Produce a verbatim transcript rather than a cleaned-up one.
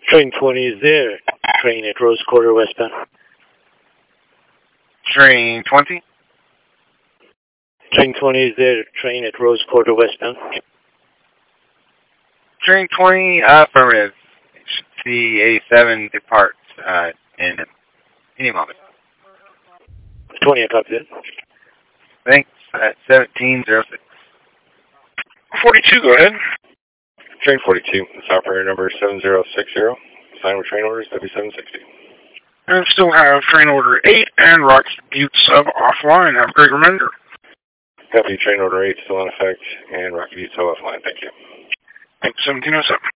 Train twenty is there. Train at Rose Quarter westbound. Train twenty? Train twenty is there. Train at Rose Quarter westbound. Train twenty, affirmative. C eighty-seven departs uh, in any moment. twenty, I copy that. Thanks, at seventeen oh six. forty-two, go ahead. Train forty-two, this operator number seven zero six zero. Sign with train orders W seven sixty. And still have train order eight and Rocky Butte sub offline. Have a great remainder. Copy, train order eight still in effect and Rocky Butte sub offline. Thank you. Thanks, seventeen oh seven.